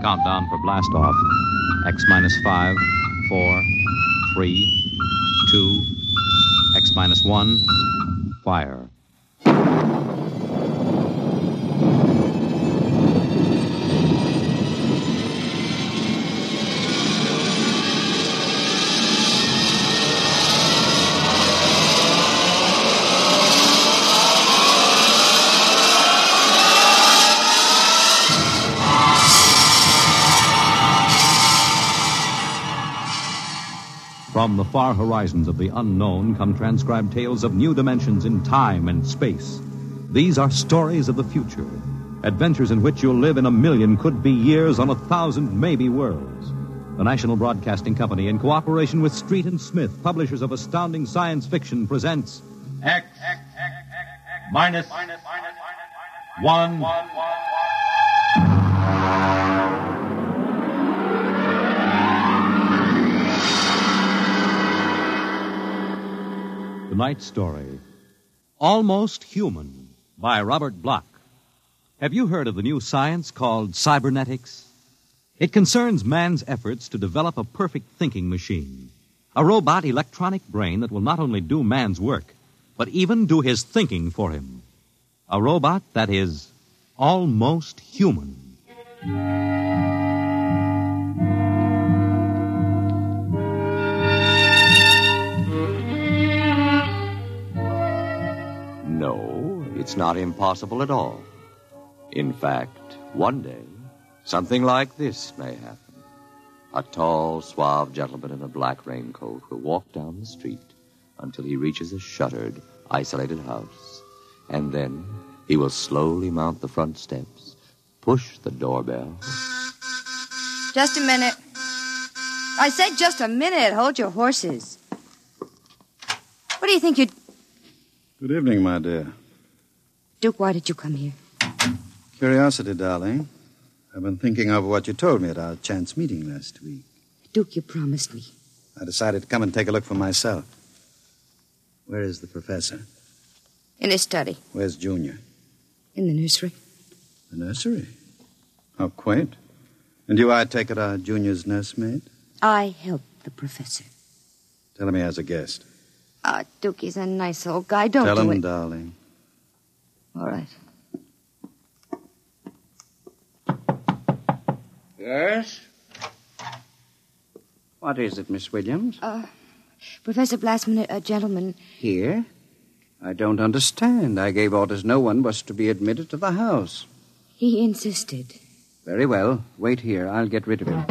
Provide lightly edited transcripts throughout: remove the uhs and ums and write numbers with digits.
Countdown for blast off. X minus 5, 4, 3, 2, X minus 1, fire. From the far horizons of the unknown come transcribed tales of new dimensions in time and space. These are stories of the future, adventures in which you'll live in 1,000,000 could-be years on 1,000 maybe worlds. The National Broadcasting Company, in cooperation with Street and Smith, publishers of astounding science fiction, presents X minus 1. Tonight's story, Almost Human, by Robert Bloch. Have you heard of the new science called cybernetics? It concerns man's efforts to develop a perfect thinking machine, a robot electronic brain that will not only do man's work, but even do his thinking for him. A robot that is almost human. No, it's not impossible at all. In fact, one day, something like this may happen. A tall, suave gentleman in a black raincoat will walk down the street until he reaches a shuttered, isolated house. And then he will slowly mount the front steps, push the doorbell. Just a minute. I said just a minute. Hold your horses. What do you think you'd... Good evening, my dear. Duke, why did you come here? Curiosity, darling. I've been thinking of what you told me at our chance meeting last week. Duke, you promised me. I decided to come and take a look for myself. Where is the professor? In his study. Where's Junior? In the nursery. The nursery? How quaint. And you, I take it, are Junior's nursemaid? I helped the professor. Tell him he has a guest. Duke, he's a nice old guy. Don't Tell do him, it. darling. All right. Yes? What is it, Miss Williams? Professor Blastman, a gentleman... Here? I don't understand. I gave orders no one was to be admitted to the house. He insisted. Very well. Wait here. I'll get rid of him.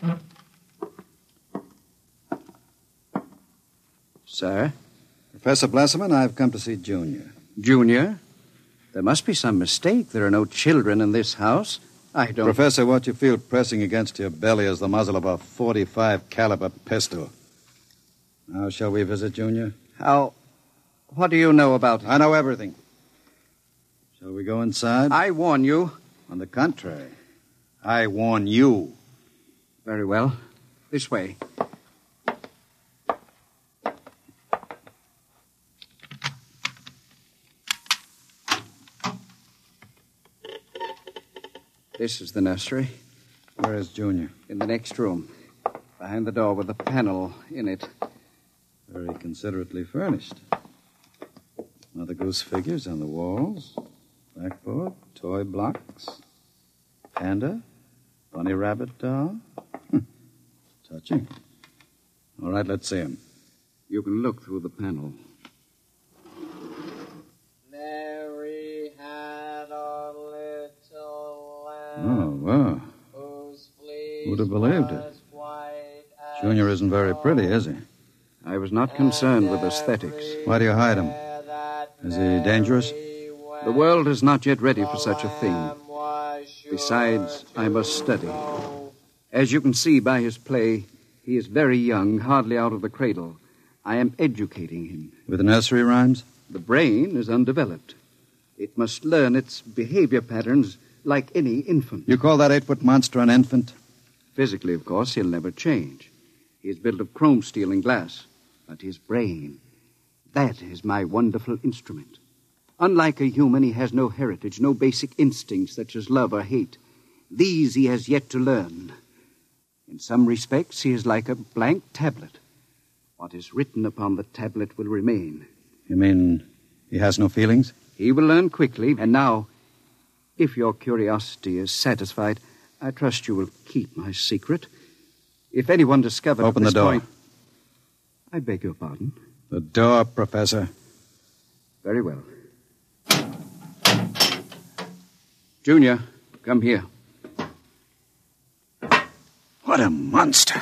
Sir? Professor Blesserman, I've come to see Junior. Junior? There must be some mistake. There are no children in this house. I don't... Professor, what you feel pressing against your belly is the muzzle of a .45 caliber pistol. Now, shall we visit Junior? How... What do you know about it? I know everything. Shall we go inside? I warn you. On the contrary, I warn you. Very well. This way. This is the nursery. Where is Junior? In the next room. Behind the door with a panel in it. Very considerately furnished. Mother Goose figures on the walls. Blackboard, toy blocks. Panda, bunny rabbit doll. Touching. All right, let's see him. You can look through the panel. Mary had a little lamb. Oh, wow. Whose fleece Who'd have believed it? was white as Junior isn't very pretty, is he? I was not concerned with aesthetics. Why do you hide him? Is he dangerous? The world is not yet ready for such a thing. Besides, I must study. As you can see by his play, he is very young, hardly out of the cradle. I am educating him. With nursery rhymes? The brain is undeveloped. It must learn its behavior patterns like any infant. You call that 8-foot monster an infant? Physically, of course, he'll never change. He is built of chrome steel and glass. But his brain, that is my wonderful instrument. Unlike a human, he has no heritage, no basic instincts such as love or hate. These he has yet to learn. In some respects, he is like a blank tablet. What is written upon the tablet will remain. You mean he has no feelings? He will learn quickly. And now, if your curiosity is satisfied, I trust you will keep my secret. If anyone discovers... Open the door. I beg your pardon. The door, Professor. Very well. Junior, come here. What a monster.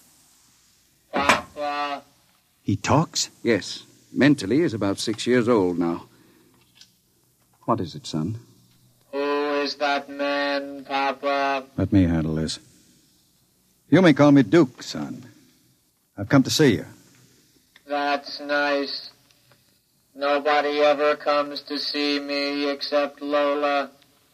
Papa. He talks? Yes. Mentally, he is about 6 years old now. What is it, son? Who is that man, Papa? Let me handle this. You may call me Duke, son. I've come to see you. That's nice. Nobody ever comes to see me except Lola.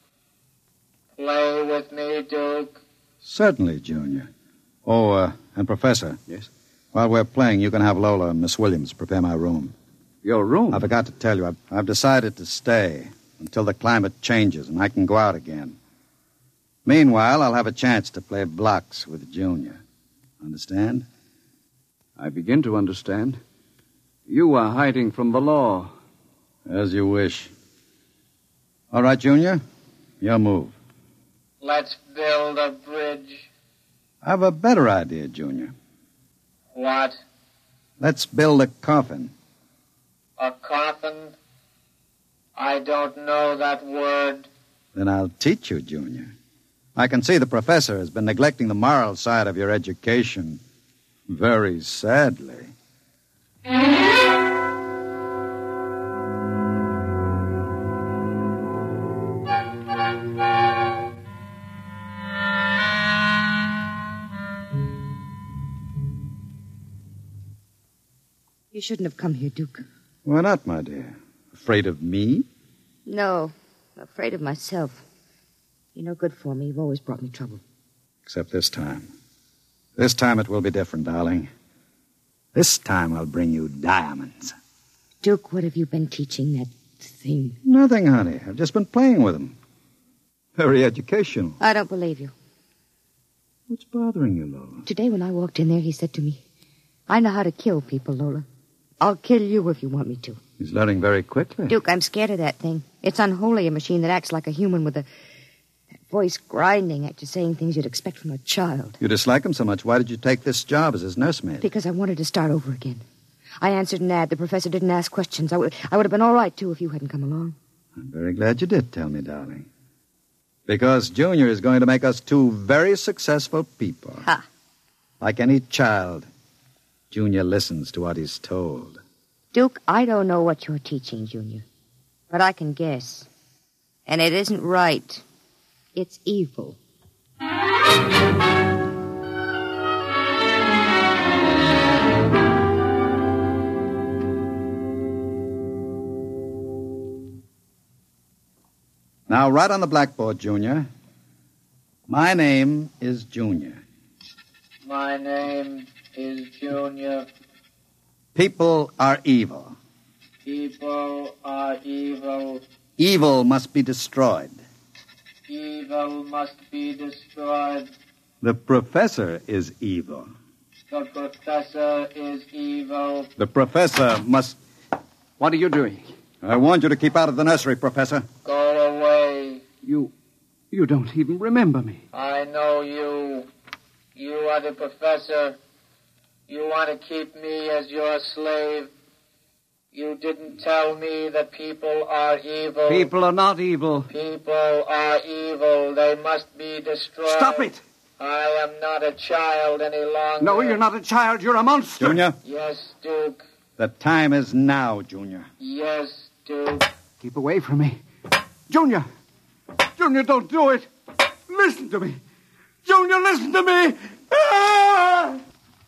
Play with me, Duke. Certainly, Junior. Oh, and Professor. Yes? While we're playing, you can have Lola and Miss Williams prepare my room. Your room? I forgot to tell you, I've decided to stay until the climate changes and I can go out again. Meanwhile, I'll have a chance to play blocks with Junior. Understand? I begin to understand. You are hiding from the law. As you wish. All right, Junior. Your move. Let's build a bridge. I have a better idea, Junior. What? Let's build a coffin. A coffin? I don't know that word. Then I'll teach you, Junior. I can see the professor has been neglecting the moral side of your education. Very sadly. You shouldn't have come here, Duke. Why not, my dear? Afraid of me? No, I'm afraid of myself. You're no good for me. You've always brought me trouble. Except this time. This time it will be different, darling. This time I'll bring you diamonds. Duke, what have you been teaching that thing? Nothing, honey. I've just been playing with them. Very educational. I don't believe you. What's bothering you, Lola? Today when I walked in there, he said to me, I know how to kill people, Lola. I'll kill you if you want me to. He's learning very quickly. Duke, I'm scared of that thing. It's unholy, a machine that acts like a human with that voice grinding at you, saying things you'd expect from a child. You dislike him so much. Why did you take this job as his nursemaid? Because I wanted to start over again. I answered an ad. The professor didn't ask questions. I would have been all right, too, if you hadn't come along. I'm very glad you did tell me, darling. Because Junior is going to make us two very successful people. Ha! Like any child, Junior listens to what he's told. Duke, I don't know what you're teaching, Junior. But I can guess. And it isn't right. It's evil. Now, write on the blackboard, Junior. My name is Junior. My name is Junior. People are evil. People are evil. Evil must be destroyed. Evil must be destroyed. The professor is evil. The professor is evil. The professor must... What are you doing? I warned you to keep out of the nursery, Professor. Go away. You don't even remember me. I know you. You are the professor. You want to keep me as your slave. You didn't tell me that people are evil. People are not evil. People are evil. They must be destroyed. Stop it! I am not a child any longer. No, you're not a child. You're a monster. Junior, Yes, Duke. the time is now, Junior. Yes, Duke. Keep away from me. Junior! Junior, don't do it! Listen to me! Junior, listen to me! Ah!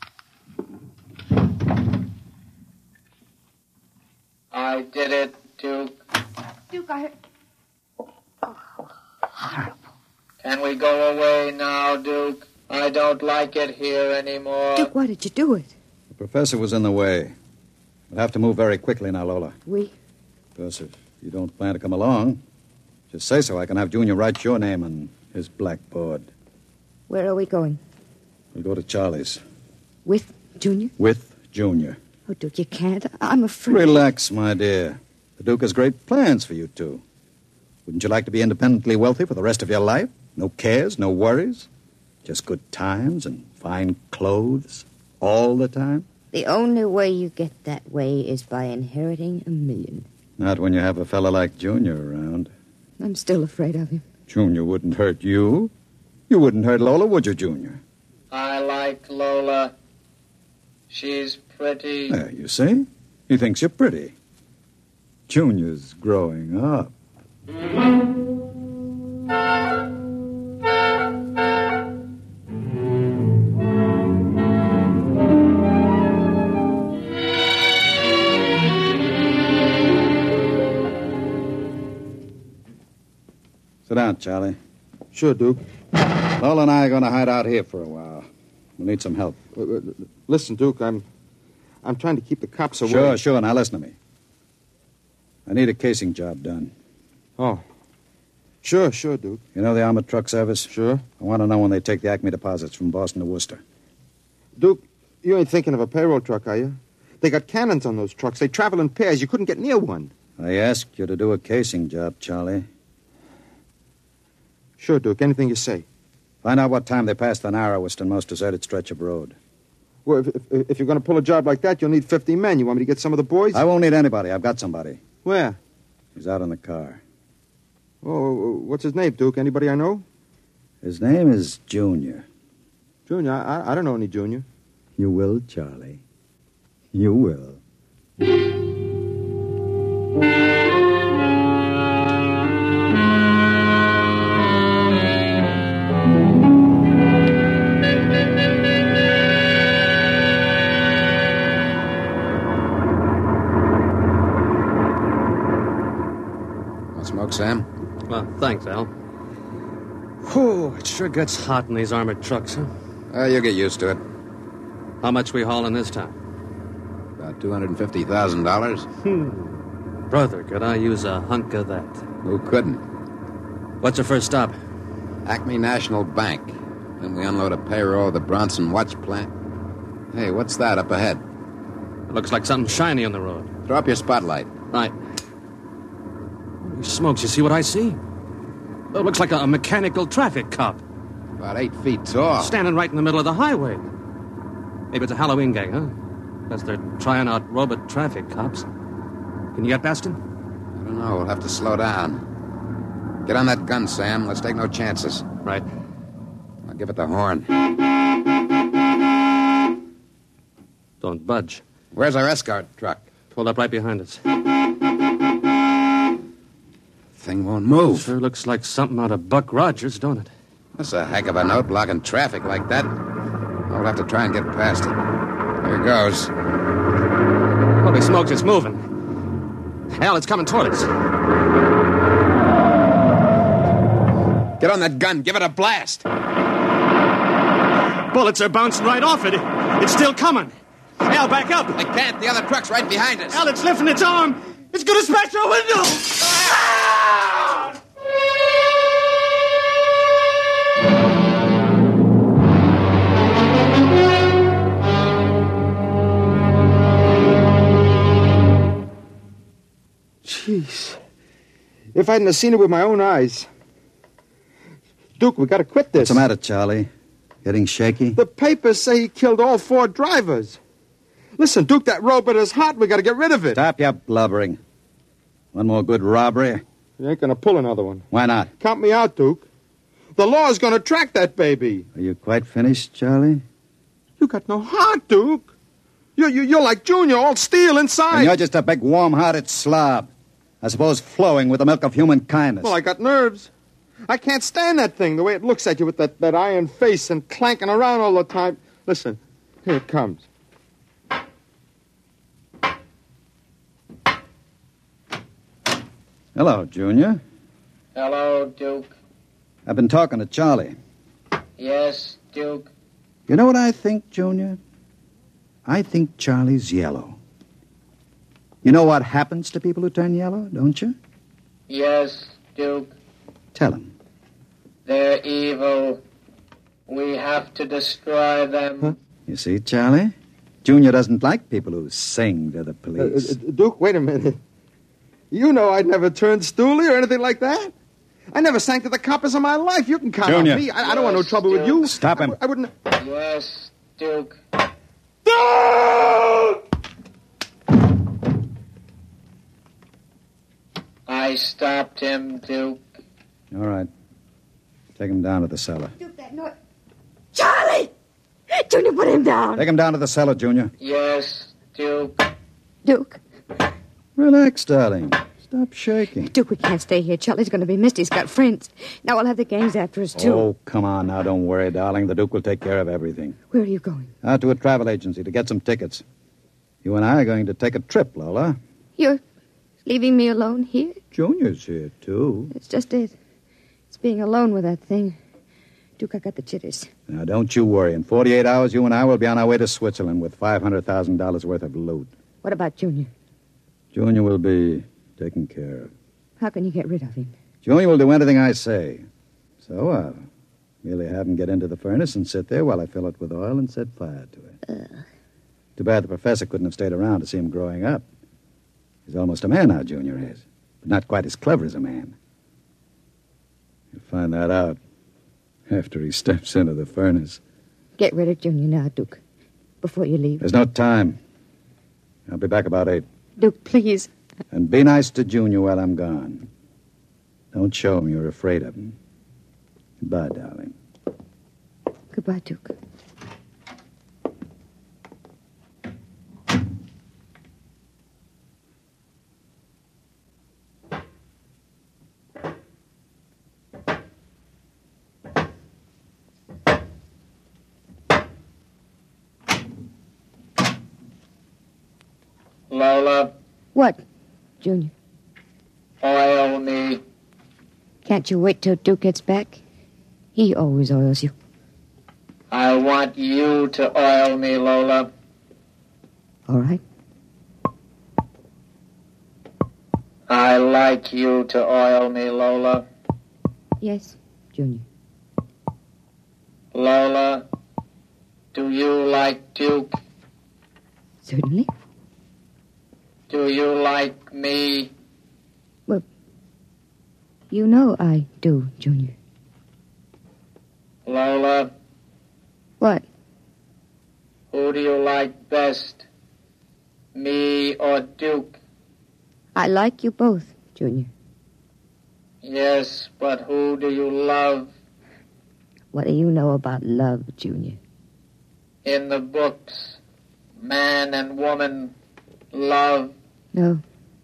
I did it, Duke. Duke, I... Can we go away now, Duke? I don't like it here anymore. Duke, why did you do it? The professor was in the way. We'll have to move very quickly now, Lola. We? Because if you don't plan to come along, just say so. I can have Junior write your name and Here's blackboard. Where are we going? We'll go to Charlie's. With Junior? With Junior. Oh, Duke, you can't. I'm afraid. Relax, my dear. The Duke has great plans for you two. Wouldn't you like to be independently wealthy for the rest of your life? No cares, no worries? Just good times and fine clothes all the time? The only way you get that way is by inheriting $1 million. Not when you have a fella like Junior around. I'm still afraid of him. Junior wouldn't hurt you. You wouldn't hurt Lola, would you, Junior? I like Lola. She's pretty. There, you see? He thinks you're pretty. Junior's growing up. Sit down, Charlie. Sure, Duke. Lola and I are going to hide out here for a while. We'll need some help. Listen, Duke, I'm trying to keep the cops away. Sure. Now listen to me. I need a casing job done. Oh. Sure, Duke. You know the armored truck service? Sure. I want to know when they take the Acme deposits from Boston to Worcester. Duke, you ain't thinking of a payroll truck, are you? They got cannons on those trucks. They travel in pairs. You couldn't get near one. I asked you to do a casing job, Charlie. Sure, Duke. Anything you say. Find out what time they passed the narrowest and most deserted stretch of road. Well, if you're going to pull a job like that, you'll need 50 men. You want me to get some of the boys? I won't need anybody. I've got somebody. Where? He's out in the car. Oh, what's his name, Duke? Anybody I know? His name is Junior. Junior? I don't know any Junior. You will, Charlie. You will. Smoke, Sam? Well, thanks, Al. Whew, it sure gets hot in these armored trucks, huh? You'll get used to it. How much we hauling this time? About $250,000. Brother, could I use a hunk of that? Who couldn't? What's your first stop? Acme National Bank. Then we unload a payroll of the Bronson watch plant. Hey, what's that up ahead? It looks like something shiny on the road. Throw up your spotlight. Right. Holy smokes, you see what I see? It looks like a mechanical traffic cop. About 8 feet tall. Standing right in the middle of the highway. Maybe it's a Halloween gang, huh? Guess they're trying out robot traffic cops. Can you get past him? I don't know. We'll have to slow down. Get on that gun, Sam. Let's take no chances. Right. I'll give it the horn. Don't budge. Where's our escort truck? Pulled up right behind us. Thing won't move. Sure looks like something out of Buck Rogers, don't it? That's a heck of a note, blocking traffic like that. I'll have to try and get past it. Here goes. Holy smokes, it's moving. Hell, it's coming toward us. Get on that gun. Give it a blast. Bullets are bouncing right off it. It's still coming. Al, back up. I can't. The other truck's right behind us. Al, it's lifting its arm. It's going to smash our window. Jeez. If I hadn't have seen it with my own eyes. Duke, we got to quit this. What's the matter, Charlie? Getting shaky? The papers say he killed all 4 drivers. Listen, Duke, that robot is hot. We got to get rid of it. Stop your blubbering. One more good robbery? You ain't going to pull another one. Why not? Count me out, Duke. The law's going to track that baby. Are you quite finished, Charlie? You got no heart, Duke. You're like Junior, all steel inside. And you're just a big, warm-hearted slob. I suppose flowing with the milk of human kindness. Well, I got nerves. I can't stand that thing, the way it looks at you with that iron face and clanking around all the time. Listen, here it comes. Hello, Junior. Hello, Duke. I've been talking to Charlie. Yes, Duke. You know what I think, Junior? I think Charlie's yellow. You know what happens to people who turn yellow, don't you? Yes, Duke. Tell him. They're evil. We have to destroy them. Huh? You see, Charlie? Junior doesn't like people who sing to the police. Duke, wait a minute. You know I'd never turned stoolie or anything like that. I never sang to the coppers in my life. You can count Junior. on me. I don't want no trouble with you. Stop him. I wouldn't... Yes, Duke. I stopped him, Duke. All right. Take him down to the cellar. Duke, that noise. Charlie! Junior, put him down. Take him down to the cellar, Junior. Yes, Duke. Duke. Relax, darling. Stop shaking. Duke, we can't stay here. Charlie's going to be missed. He's got friends. Now we'll have the gangs after us, too. Oh, come on now. Don't worry, darling. The Duke will take care of everything. Where are you going? Out to a travel agency to get some tickets. You and I are going to take a trip, Lola. You're leaving me alone here? Junior's here, too. That's just it. It's being alone with that thing. Duke, I got the jitters. Now, don't you worry. In 48 hours, you and I will be on our way to Switzerland with $500,000 worth of loot. What about Junior? Junior will be taken care of. How can you get rid of him? Junior will do anything I say. So I'll merely have him get into the furnace and sit there while I fill it with oil and set fire to it. Too bad the professor couldn't have stayed around to see him growing up. He's almost a man now, Junior is. But not quite as clever as a man. You'll find that out after he steps into the furnace. Get rid of Junior now, Duke, before you leave. There's no time. I'll be back about 8. Duke, please. And be nice to Junior while I'm gone. Don't show him you're afraid of him. Goodbye, darling. Goodbye, Duke. Lola, What, Junior? oil me. Can't you wait till Duke gets back? He always oils you. I want you to oil me, Lola. All right. I like you to oil me, Lola. Yes, Junior. Lola, do you like Duke? Certainly. Do you like me? You know I do, Junior. Lola, What? who do you like best? Me or Duke? I like you both, Junior. Yes, but who do you love? What do you know about love, Junior? In the books, man and woman love. No.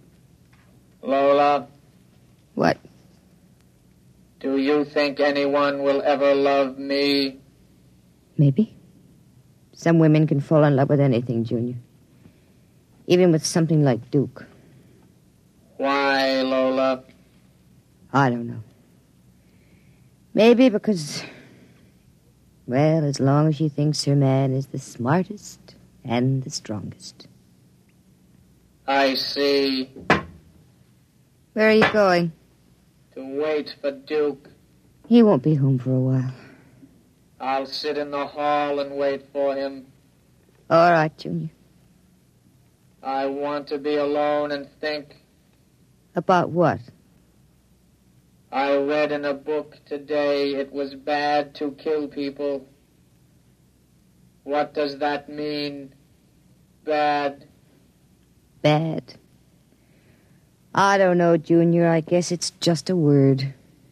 Lola, What? do you think anyone will ever love me? Maybe. Some women can fall in love with anything, Junior. Even with something like Duke. Why, Lola? I don't know. Maybe because, well, as long as she thinks her man is the smartest and the strongest. I see. Where are you going? To wait for Duke. He won't be home for a while. I'll sit in the hall and wait for him. All right, Junior. I want to be alone and think. About what? I read in a book today it was bad to kill people. What does that mean? Bad. Bad. I don't know, Junior. I guess it's just a word.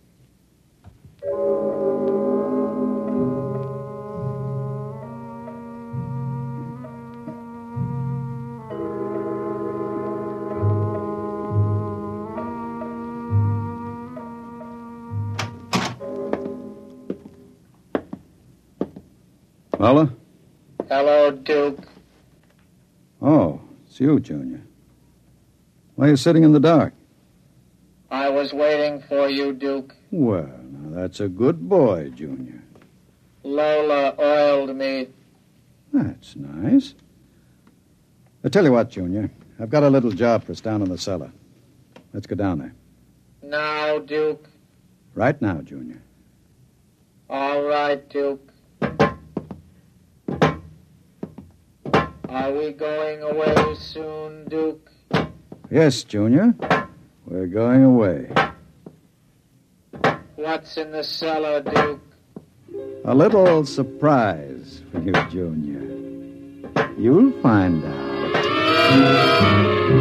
Lola? Hello, Duke. Oh, it's you, Junior. Why are you sitting in the dark? I was waiting for you, Duke. Well, now that's a good boy, Junior. Lola oiled me. That's nice. I tell you what, Junior. I've got a little job for us down in the cellar. Let's go down there. Now, Duke. Right now, Junior. All right, Duke. Are we going away soon, Duke? Yes, Junior. We're going away. What's in the cellar, Duke? A little surprise for you, Junior. You'll find out.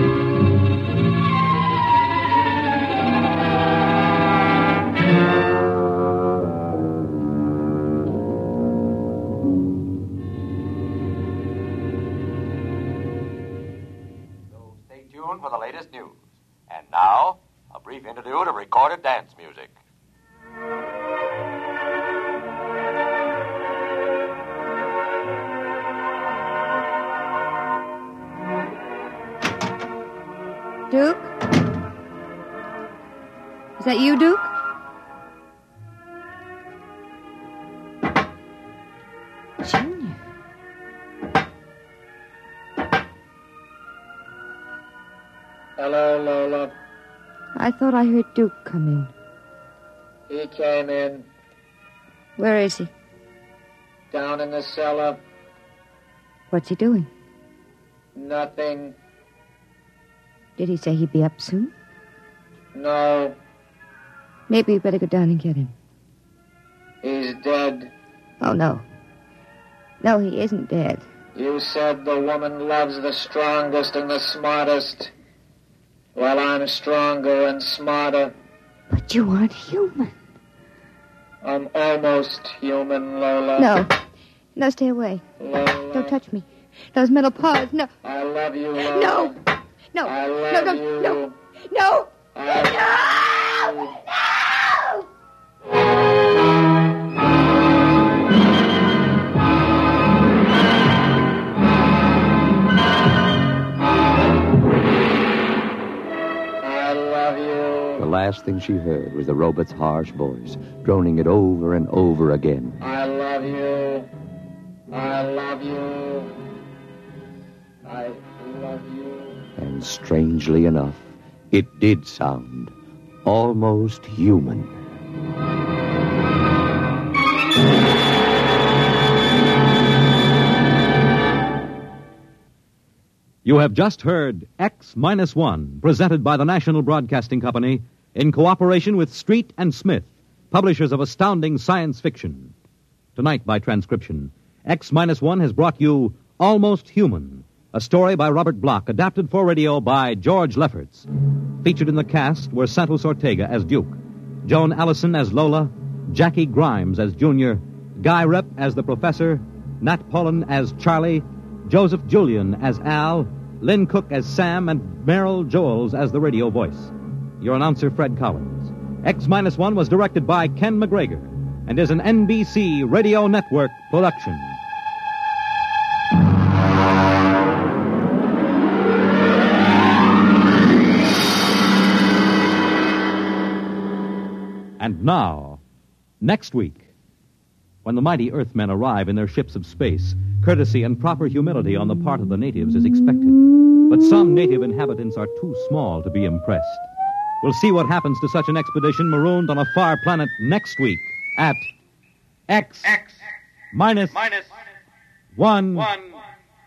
Stay tuned for the latest news. And now, a brief interlude of recorded dance music. Duke? Is that you, Duke? Junior. Hello, Lola. I thought I heard Duke come in. He came in. Where is he? Down in the cellar. What's he doing? Nothing. Did he say he'd be up soon? No. Maybe we better go down and get him. He's dead. Oh, no. No, he isn't dead. You said the woman loves the strongest and the smartest. Well, I'm stronger and smarter. But you aren't human. I'm almost human, Lola. No. No, stay away. Lola. Don't touch me. Those metal paws, no. I love you, Lola. No. No. I No, love no, you. no. No. I love you. I love you. The last thing she heard was the robot's harsh voice, droning it over and over again. I love you. I love you. I love you. And strangely enough, it did sound almost human. You have just heard X-1, presented by the National Broadcasting Company in cooperation with Street and Smith, publishers of astounding science fiction. Tonight, by transcription, X-1 has brought you Almost Human, a story by Robert Bloch, adapted for radio by George Lefferts. Featured in the cast were Santos Ortega as Duke, Joan Allison as Lola, Jackie Grimes as Junior, Guy Rep as the Professor, Nat Pullen as Charlie, Joseph Julian as Al, Lynn Cook as Sam, and Merrill Joels as the radio voice. Your announcer, Fred Collins. X-1 was directed by Ken McGregor and is an NBC Radio Network production. And now, next week, when the mighty Earthmen arrive in their ships of space, courtesy and proper humility on the part of the natives is expected. But some native inhabitants are too small to be impressed. We'll see what happens to such an expedition marooned on a far planet next week at X minus 1.